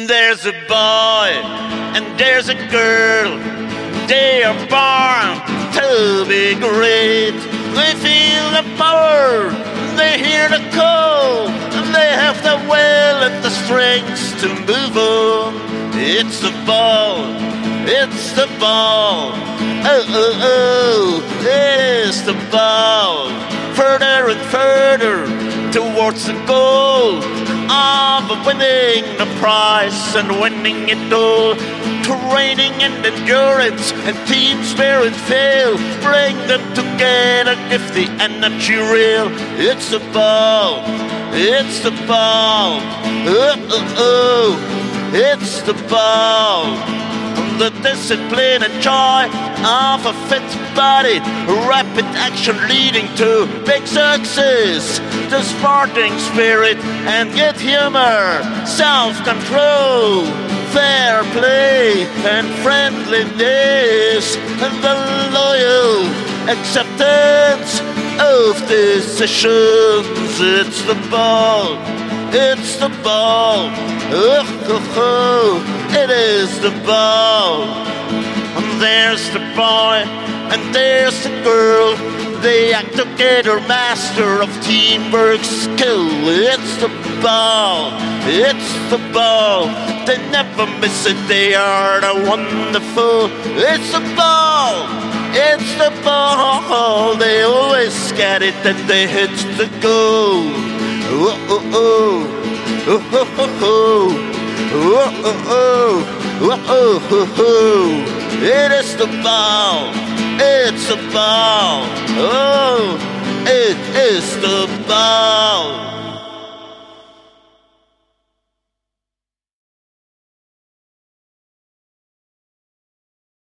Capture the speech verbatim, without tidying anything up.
There's a boy and there's a girl. They are born to be great. They feel the power, they hear the call, and they have the will and the strength to move on. It's the ball, it's the ball. Oh, oh, oh, it is the ball. Further and further towards the goal of winning the prize and winning it all. Training and endurance and team spirit fail. Bring them together, give the energy real. It's the ball, it's the ball. Oh, oh, oh, it's the ball. The discipline and joy of a fit body, rapid action leading to big success. The sporting spirit and good humor, self-control, fair play and friendliness, and the loyal acceptance of decisions. It's the ball, it's the ball. Oh, oh, oh, it is the ball. And there's the boy and there's the girl. They act together, master of teamwork skill. It's the ball, it's the ball. They never miss it, they are the wonderful. It's the ball, it's the ball. They always get it and they hit the goal. Oh, oh, oh. Oh, oh, oh, oh. Oh, oh, oh. Oh, oh, oh, oh. It is the ball, it's the ball. Oh, it is the ball.